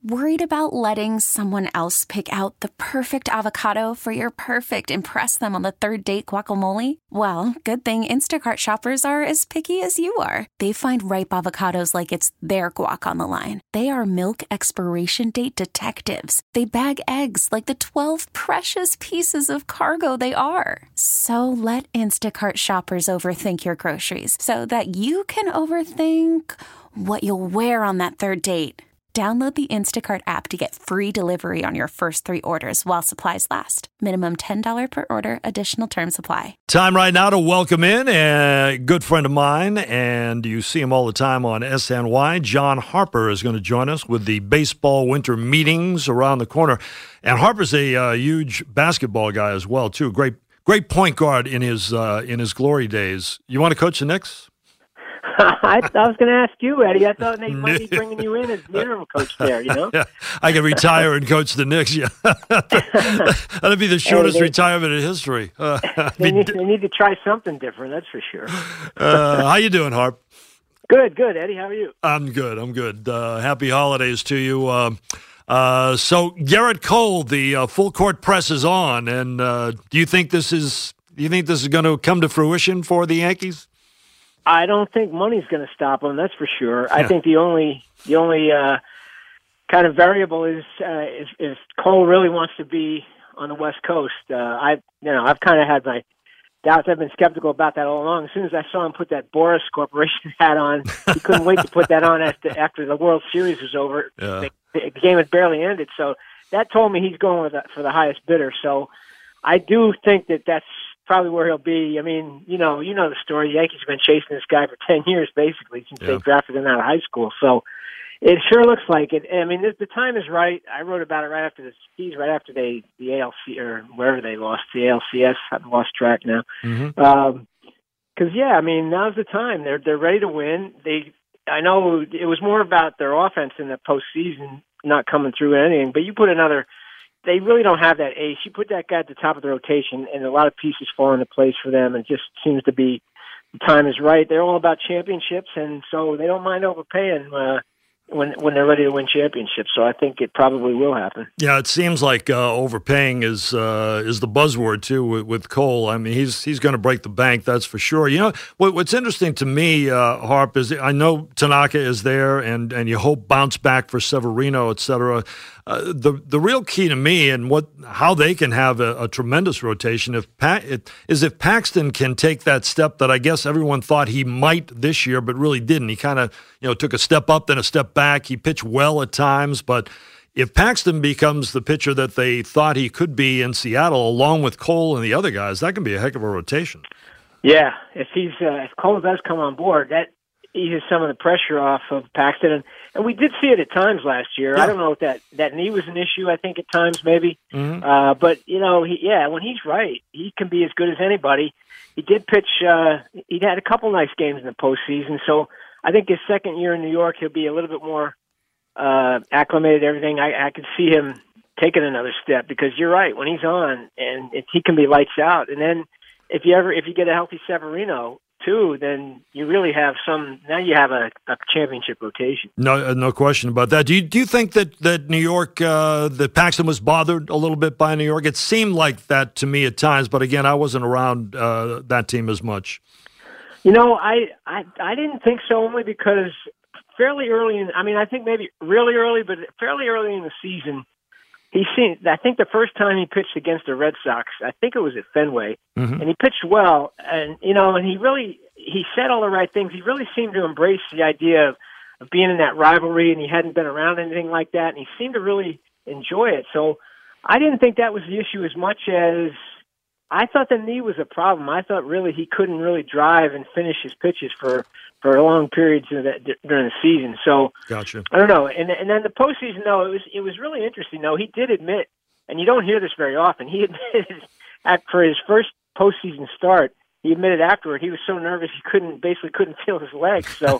Worried about letting someone else pick out the perfect avocado for your perfect impress them on the third date guacamole? Well, good thing Instacart shoppers are as picky as you are. They find ripe avocados like it's their guac on the line. They are milk expiration date detectives. They bag eggs like the 12 precious pieces of cargo they are. So let Instacart shoppers overthink your groceries so that you can overthink what you'll wear on that third date. Download the Instacart app to get free delivery on your first 3 orders while supplies last. Minimum $10 per order. Additional terms apply. Time right now to welcome in a good friend of mine, and you see him all the time on SNY. John Harper is going to join us with the baseball winter meetings around the corner. And Harper's a huge basketball guy as well, too. Great point guard in his glory days. You want to coach the Knicks? I was going to ask you, Eddie. I thought they might be bringing you in as the interim coach there, you know? Yeah, I can retire and coach the Knicks, yeah. That'd be the shortest retirement in history. They need to try something different, that's for sure. How you doing, Harp? Good, Eddie. How are you? I'm good. Happy holidays to you. So Garrett Cole, the full court press is on, and do you think this is going to come to fruition for the Yankees? I don't think money's going to stop them. That's for sure. Yeah. I think the only kind of variable is if Cole really wants to be on the West Coast. I've kind of had my doubts. I've been skeptical about that all along. As soon as I saw him put that Boris Corporation hat on, he couldn't wait to put that on after the World Series was over. Yeah. The game had barely ended, so that told me he's going for the highest bidder. So I do think that's probably where he'll be. I mean, you know the story. The Yankees have been chasing this guy for 10 years, basically, since they drafted him out of high school. So it sure looks like it. I mean, the time is right. I wrote about it right after the ALC, or wherever they lost, the ALCS. I've lost track now. Because, I mean, now's the time. They're ready to win. I know it was more about their offense in the postseason not coming through anything, but you put they really don't have that ace. You put that guy at the top of the rotation, and a lot of pieces fall into place for them. It just seems to be the time is right. They're all about championships, and so they don't mind overpaying when they're ready to win championships. So I think it probably will happen. Yeah, it seems like overpaying is the buzzword too with Cole. I mean, he's going to break the bank, that's for sure. You know, what's interesting to me, Harp, is I know Tanaka is there, and you hope bounce back for Severino, et cetera. The real key to me and how they can have a tremendous rotation is if Paxton can take that step that I guess everyone thought he might this year, but really didn't. He kind of took a step up, then a step back. He pitched well at times, but if Paxton becomes the pitcher that they thought he could be in Seattle, along with Cole and the other guys, that can be a heck of a rotation. Yeah, if Cole does come on board, that eases some of the pressure off of Paxton. And we did see it at times last year. Yeah. I don't know if that knee was an issue, I think, at times maybe. Mm-hmm. But, when he's right, he can be as good as anybody. He did pitch he had a couple nice games in the postseason. So I think his second year in New York, he'll be a little bit more acclimated to everything. I could see him taking another step because you're right. When he's on, and he can be lights out. And then if you get a healthy Severino, too, then you really have now you have a championship rotation. No question about that. Do you think that New York, that Paxton was bothered a little bit by New York? It seemed like that to me at times, but again, I wasn't around that team as much. I didn't think so, only because fairly early I think maybe really early, but fairly early in the season, I think the first time he pitched against the Red Sox, I think it was at Fenway, and he pitched well, and he said all the right things. He really seemed to embrace the idea of being in that rivalry, and he hadn't been around anything like that, and he seemed to really enjoy it. So I didn't think that was the issue as much as I thought the knee was a problem. I thought really he couldn't really drive and finish his pitches for long periods during the season. So gotcha. I don't know. And then the postseason, though, it was really interesting. Though he did admit, and you don't hear this very often, he admitted for his first postseason start, he admitted afterward he was so nervous he couldn't feel his legs. So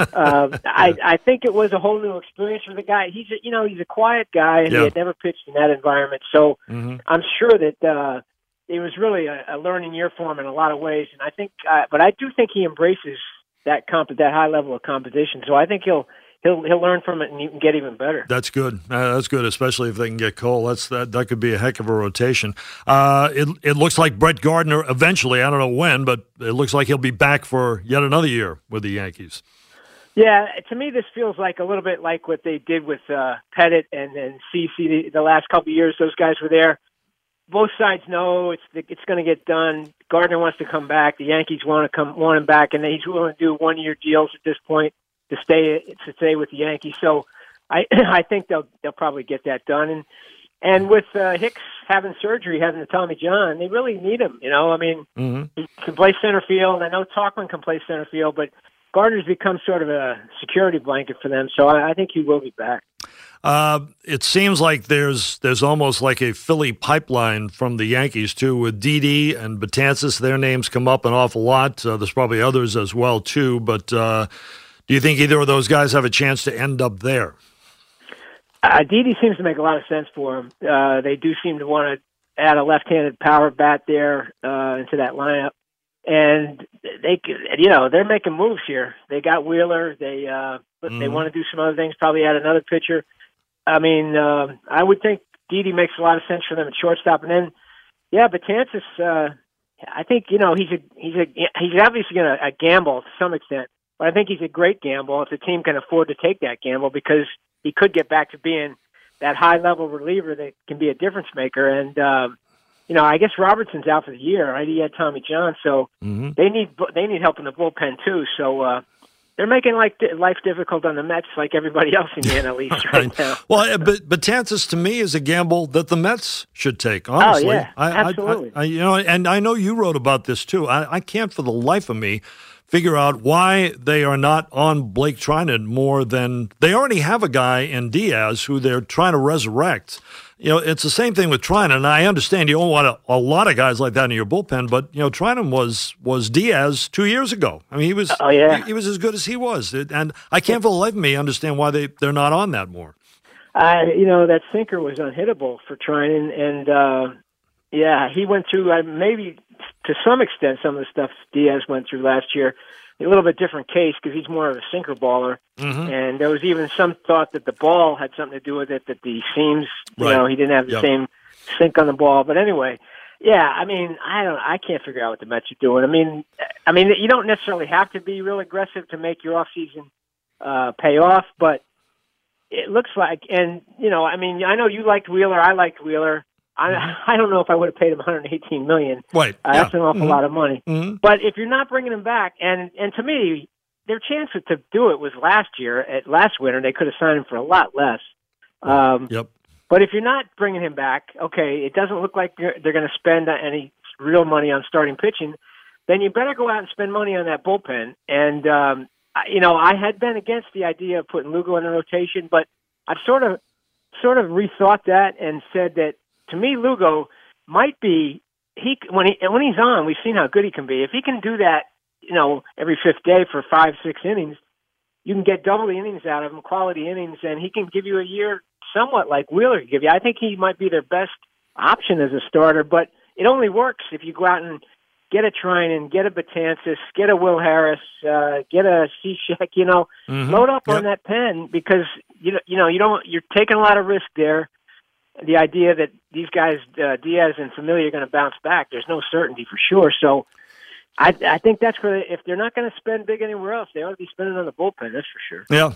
I think it was a whole new experience for the guy. He's a quiet guy, and he had never pitched in that environment. So I'm sure that it was really a learning year for him in a lot of ways. And I think, but I do think he embraces that high level of competition. So I think he'll he'll learn from it and you can get even better. That's good. That's good, especially if they can get Cole. That could be a heck of a rotation. It looks like Brett Gardner eventually, I don't know when, but it looks like he'll be back for yet another year with the Yankees. Yeah, to me, this feels like a little bit like what they did with Pettit and CeCe the last couple of years. Those guys were there. Both sides know it's going to get done. Gardner wants to come back. The Yankees want him back, and he's willing to do 1-year deals at this point to stay with the Yankees. So I think they'll probably get that done. And with Hicks having surgery, having the Tommy John, they really need him. You know, I mean, he can play center field. I know Tauchman can play center field, but Gardner's become sort of a security blanket for them. So I think he will be back. It seems like there's almost like a Philly pipeline from the Yankees, too, with Didi and Betances. Their names come up an awful lot. There's probably others as well, too. But do you think either of those guys have a chance to end up there? Didi seems to make a lot of sense for him. They do seem to want to add a left-handed power bat there into that lineup. And they're making moves here. They got Wheeler. They want to do some other things, probably add another pitcher. I mean, I would think Didi makes a lot of sense for them at shortstop. And then, Betances, I think, he's obviously going to gamble to some extent, but I think he's a great gamble if the team can afford to take that gamble because he could get back to being that high-level reliever that can be a difference maker. And, I guess Robertson's out for the year, right? He had Tommy John, so they need help in the bullpen too. So they're making life difficult on the Mets, like everybody else in the NL East right now. Well, but Betances to me is a gamble that the Mets should take. Honestly, oh yeah, absolutely. And I know you wrote about this too. I can't for the life of me figure out why they are not on Blake Trinan more than they already have a guy in Diaz who they're trying to resurrect. It's the same thing with Trinan. And I understand you don't want a lot of guys like that in your bullpen, but Trinan was Diaz 2 years ago. I mean, he was he was as good as he was, and I can't for the life of me understand why they're not on that more. That sinker was unhittable for Trinan, and he went through maybe to some extent some of the stuff Diaz went through last year. A little bit different case because he's more of a sinker baller, and there was even some thought that the ball had something to do with it, that the seams, he didn't have the same sink on the ball. But anyway, I mean, I can't figure out what the Mets are doing. I mean, you don't necessarily have to be real aggressive to make your offseason pay off, but it looks like, and I know you liked Wheeler, I liked Wheeler. I don't know if I would have paid him $118 million. Right. That's an awful lot of money. But if you're not bringing him back, and to me, their chance to do it was last winter. They could have signed him for a lot less. But if you're not bringing him back, okay, it doesn't look like they're going to spend any real money on starting pitching. Then you better go out and spend money on that bullpen. And I had been against the idea of putting Lugo in the rotation, but I've sort of rethought that and said that. To me, Lugo might be when he's on. We've seen how good he can be. If he can do that, every fifth day for 5-6 innings, you can get double the innings out of him, quality innings, and he can give you a year somewhat like Wheeler could give you. I think he might be their best option as a starter, but it only works if you go out and get a Trinan, get a Betances, get a Will Harris, get a Cishek. Load up on that pen because you're taking a lot of risk there. The idea that these guys, Diaz and Familia, are going to bounce back, there's no certainty for sure. So I think that's where, if they're not going to spend big anywhere else, they ought to be spending on the bullpen, that's for sure. Yeah,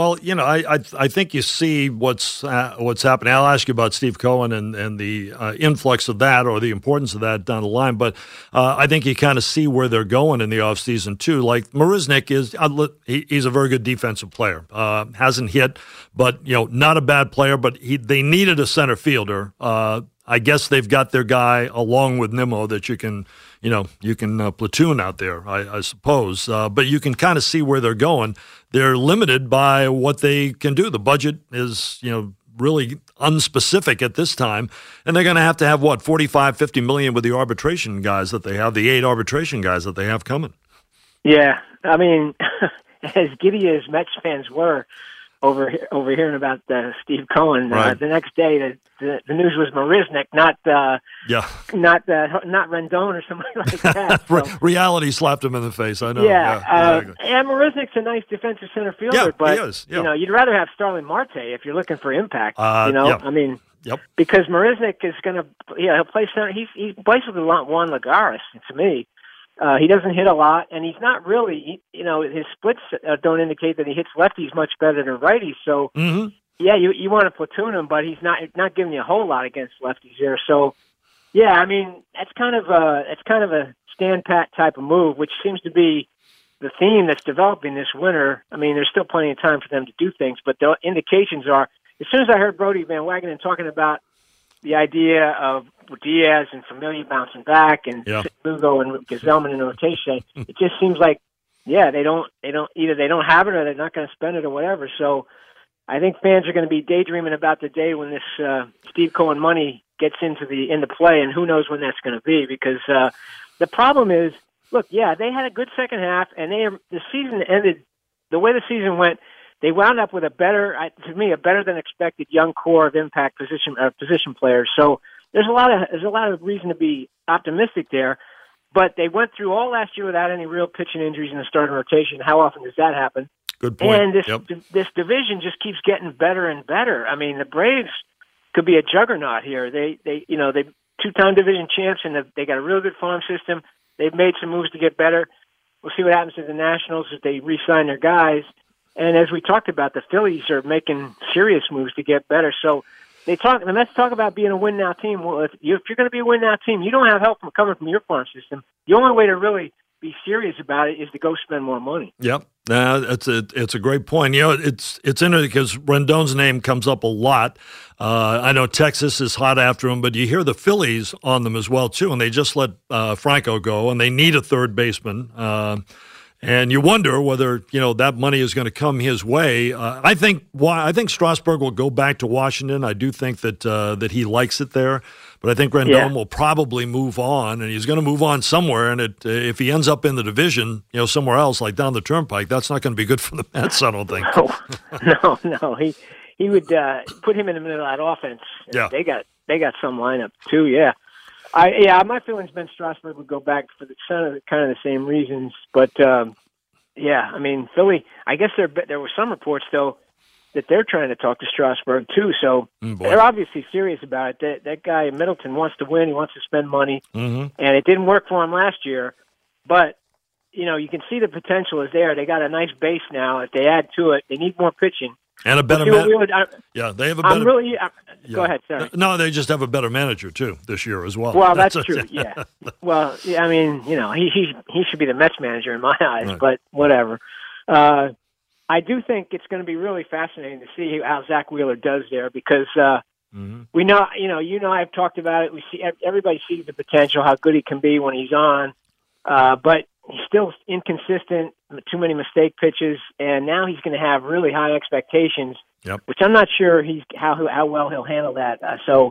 I think you see what's happening. I'll ask you about Steve Cohen and the influx of that or the importance of that down the line, but I think you kind of see where they're going in the offseason, too. Like, Marisnick he's a very good defensive player. Hasn't hit, but, not a bad player, but they needed a center fielder. I guess they've got their guy along with Nimmo that you can platoon out there, I suppose. But you can kind of see where they're going. They're limited by what they can do. The budget is, really unspecific at this time. And they're going to have what, $45-50 million with the arbitration guys that they have, the 8 arbitration guys that they have coming. Yeah. I mean, as giddy as Mets fans were overhearing about Steve Cohen. Right. The next day, the news was Marisnik, not Rendon or somebody like that. So. Reality slapped him in the face. I know. Yeah, exactly. and Marisnik's a nice defensive center fielder, but he is. Yeah. you'd rather have Starling Marte if you're looking for impact. Yeah. I mean. Yep. Because Marisnik is going to, he'll play center. He's basically Juan Lagares to me. He doesn't hit a lot, and he's not really, his splits don't indicate that he hits lefties much better than righties. So, yeah, you want to platoon him, but he's not giving you a whole lot against lefties there. So, yeah, I mean, it's kind of a stand pat type of move, which seems to be the theme that's developing this winter. I mean, there's still plenty of time for them to do things, but the indications are, as soon as I heard Brodie Van Wagenen talking about the idea of Diaz and Familia bouncing back and Lugo and Gazelman in rotation, it just seems like, they don't either they don't have it or they're not going to spend it or whatever. So I think fans are going to be daydreaming about the day when this Steve Cohen money gets into play, and who knows when that's going to be, because the problem is, look, they had a good second half, and the season ended the way the season went. They wound up with a better than expected young core of impact position players. So there's a lot of reason to be optimistic there. But they went through all last year without any real pitching injuries in the starting rotation. How often does that happen? Good point. And this division just keeps getting better and better. I mean, the Braves could be a juggernaut here. They two-time division champs, and they got a real good farm system. They've made some moves to get better. We'll see what happens to the Nationals if they re-sign their guys. And as we talked about, the Phillies are making serious moves to get better. So let's talk about being a win-now team. Well, if you're going to be a win-now team, you don't have help coming from your farm system. The only way to really be serious about it is to go spend more money. Yep. It's a great point. It's interesting because Rendon's name comes up a lot. I know Texas is hot after him, but you hear the Phillies on them as well, too, and they just let Franco go, and they need a third baseman. And you wonder whether that money is going to come his way. I think Strasburg will go back to Washington. I do think that he likes it there, but I think Rendon will probably move on, and he's going to move on somewhere. And if he ends up in the division, somewhere else like down the Turnpike, that's not going to be good for the Mets. I don't think. No. He would put him in the middle of that offense. Yeah, they got some lineup too. Yeah. My feeling's been Strasburg would go back for kind of the same reasons, but I mean Philly. I guess there were some reports though that they're trying to talk to Strasburg too, so they're obviously serious about it. That guy Middleton wants to win. He wants to spend money, and it didn't work for him last year. But you can see the potential is there. They got a nice base now. If they add to it, they need more pitching. And a better manager. They have a better. Go ahead. Sorry. No, they just have a better manager too this year as well. Well, that's true. Yeah. Well, I mean, he should be the Mets manager in my eyes, right. But whatever. I do think it's going to be really fascinating to see how Zach Wheeler does there because we know, I've talked about it. We see everybody sees the potential, how good he can be when he's on, but he's still inconsistent, too many mistake pitches, and now he's going to have really high expectations, which I'm not sure how well he'll handle that. So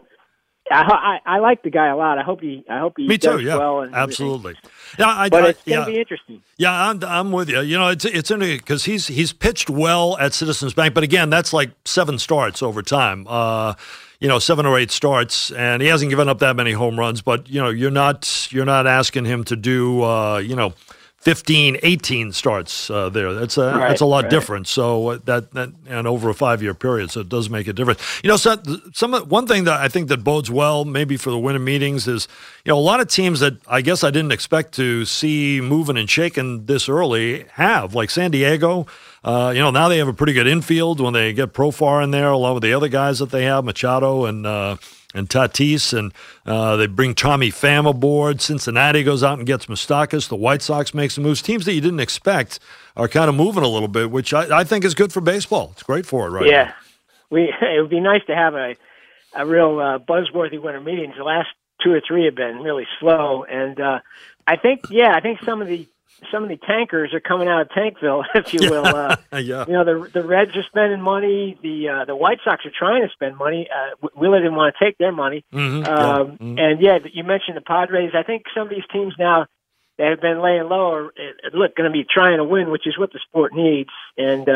I like the guy a lot. I hope he Me does too, yeah. well. And absolutely. But it's going to be interesting. Yeah, I'm with you. It's interesting because he's pitched well at Citizens Bank, but again, that's like 7 starts over time. 7 or 8 starts, and he hasn't given up that many home runs. But you're not asking him to do 15, 18 starts there. That's a lot different. So that and over a 5-year period, so it does make a difference. One thing that I think that bodes well, maybe for the winter meetings, is a lot of teams that I guess I didn't expect to see moving and shaking this early have, like San Diego. Now they have a pretty good infield when they get Profar in there, along with the other guys that they have, Machado and Tatis, and they bring Tommy Pham aboard. Cincinnati goes out and gets Moustakas. The White Sox make some moves. Teams that you didn't expect are kind of moving a little bit, which I think is good for baseball. It's great for it right now. It would be nice to have a real buzzworthy winter meetings. The last 2 or 3 have been really slow, and I think some of the tankers are coming out of Tankville, if you will. The Reds are spending money. The White Sox are trying to spend money. Wheeler didn't want to take their money. And you mentioned the Padres. I think some of these teams now that have been laying low are going to be trying to win, which is what the sport needs. And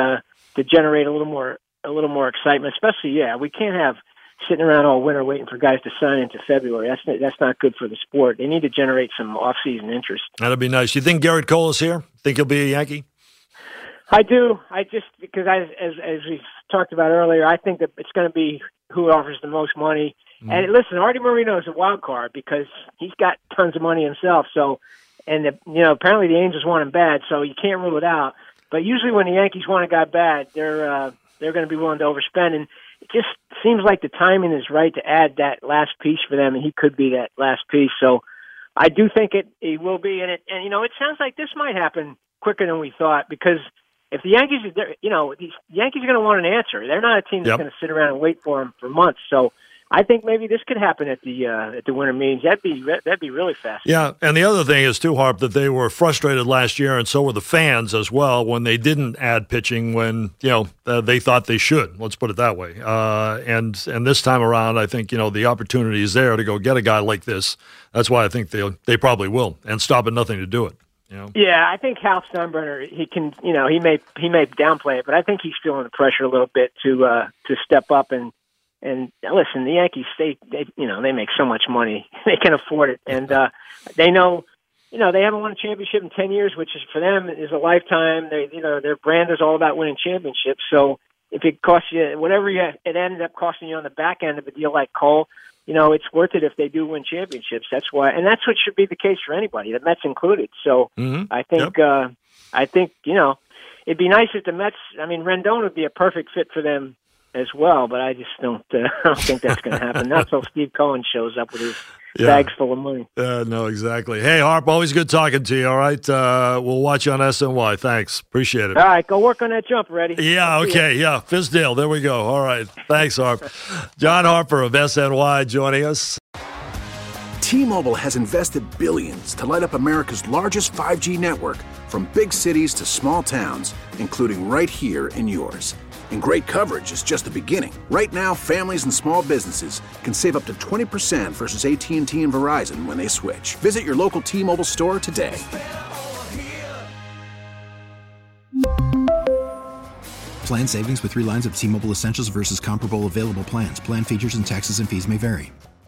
to generate a little more excitement. Especially, we can't have sitting around all winter waiting for guys to sign into February. That's not good for the sport. They need to generate some off-season interest. That'd be nice. You think Gerrit Cole is here? Think he'll be a Yankee? I do. Because as we talked about earlier, I think that it's going to be who offers the most money. Mm-hmm. And listen, Artie Moreno is a wild card because he's got tons of money himself. So, and apparently the Angels want him bad, so you can't rule it out. But usually when the Yankees want a guy bad, they're going to be willing to overspend. And it just seems like the timing is right to add that last piece for them, and he could be that last piece. So I do think it will be. And it sounds like this might happen quicker than we thought because if the Yankees, these Yankees are going to want an answer. They're not a team that's going to sit around and wait for him for months. So I think maybe this could happen at the winter meetings. That'd be really fast. Yeah, and the other thing is too, Harp, that they were frustrated last year, and so were the fans as well when they didn't add pitching when they thought they should. Let's put it that way. And this time around, I think the opportunity is there to go get a guy like this. That's why I think they probably will, and stop at nothing to do it. Yeah, I think Hal Steinbrenner, he can, he may downplay it, but I think he's feeling the pressure a little bit to step up and listen. The Yankees, they make so much money, they can afford it, and they know, they haven't won a championship in 10 years, which is for them is a lifetime. Their brand is all about winning championships. So if it costs you whatever it ended up costing you on the back end of a deal like Cole, it's worth it if they do win championships. That's why, and that's what should be the case for anybody, the Mets included. So I think, it'd be nice if the Mets. I mean, Rendon would be a perfect fit for them as well, but I just don't think that's going to happen. Not till Steve Cohen shows up with his bags full of money. No, exactly. Hey, Harp, always good talking to you, all right? We'll watch you on SNY. Thanks. Appreciate it. All right, go work on that jump, Reddy. Yeah, okay, yeah. Fizdale, there we go. All right. Thanks, Harp. John Harper of SNY joining us. T-Mobile has invested billions to light up America's largest 5G network from big cities to small towns, including right here in yours. And great coverage is just the beginning. Right now, families and small businesses can save up to 20% versus AT&T and Verizon when they switch. Visit your local T-Mobile store today. Plan savings with 3 lines of T-Mobile Essentials versus comparable available plans. Plan features and taxes and fees may vary.